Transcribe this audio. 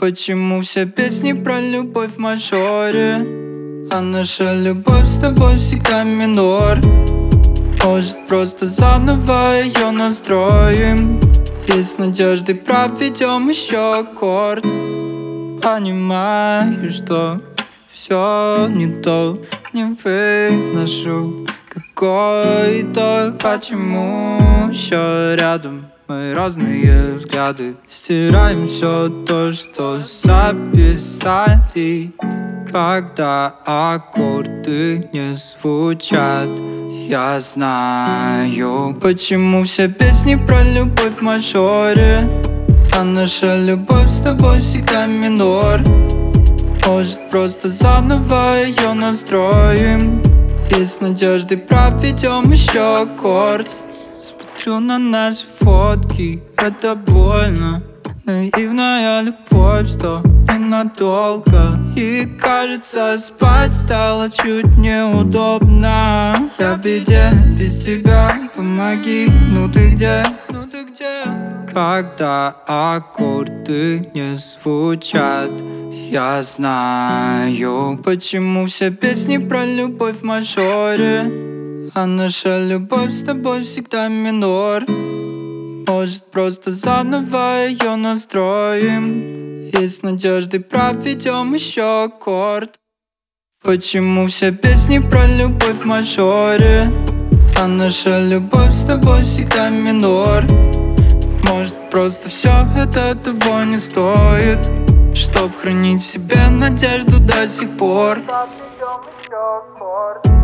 Почему все песни про любовь в мажоре, а наша любовь с тобой всегда минор? Может, просто заново ее настроим и с надеждой проведем еще аккорд. Понимаю, что все не то, не выношу какой-то. Почему еще рядом мои разные взгляды? Стираем все то, что записали, когда аккорды не звучат. Я знаю, почему все песни про любовь в мажоре, а наша любовь с тобой всегда минор. Может, просто заново ее настроим и с надеждой проведем еще аккорд. Смотрю на наши фотки, это больно. Наивная любовь, что ненадолго. И кажется, спать стало чуть неудобно. Я в беде без тебя, помоги, ну ты где? Ну ты где? Когда аккорды не звучат, я знаю, почему все песни про любовь в мажоре, а наша любовь с тобой всегда минор. Может, просто заново ее настроим и с надеждой проведем еще аккорд. Почему все песни про любовь в мажоре, а наша любовь с тобой всегда минор? Может, просто все это того не стоит, чтоб хранить в себе надежду до сих пор. Проведем еще аккорд.